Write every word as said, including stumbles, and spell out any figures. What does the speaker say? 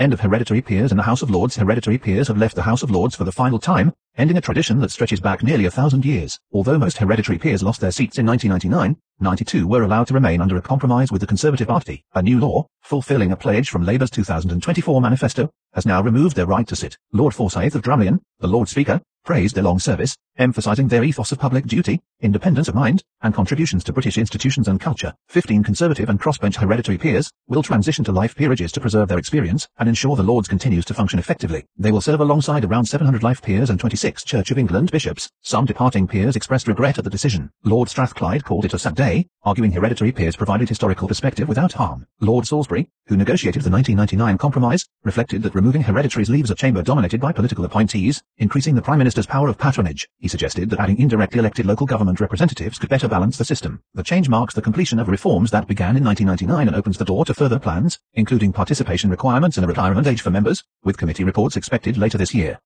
End of hereditary peers in the House of Lords. Hereditary peers have left the House of Lords for the final time, ending a tradition that stretches back nearly a thousand years. Although most hereditary peers lost their seats in nineteen ninety-nine, ninety-two were allowed to remain under a compromise with the Conservative Party. A new law, fulfilling a pledge from Labour's two thousand twenty-four manifesto, has now removed their right to sit. Lord Forsyth of Drumlin, the Lord Speaker, praised their long service, emphasising their ethos of public duty, independence of mind, and contributions to British institutions and culture. Fifteen Conservative and crossbench hereditary peers will transition to life peerages to preserve their experience and ensure the Lords continues to function effectively. They will serve alongside around seven hundred life peers and twenty-six Church of England bishops. Some departing peers expressed regret at the decision. Lord Strathclyde called it a sad day, arguing hereditary peers provided historical perspective without harm. Lord Salisbury, who negotiated the nineteen ninety-nine compromise, reflected that removing hereditaries leaves a chamber dominated by political appointees, increasing the Prime Minister's power of patronage. He suggested that adding indirectly elected local government representatives could better balance the system. The change marks the completion of reforms that began in nineteen ninety-nine and opens the door to further plans, including participation requirements and a retirement age for members, with committee reports expected later this year.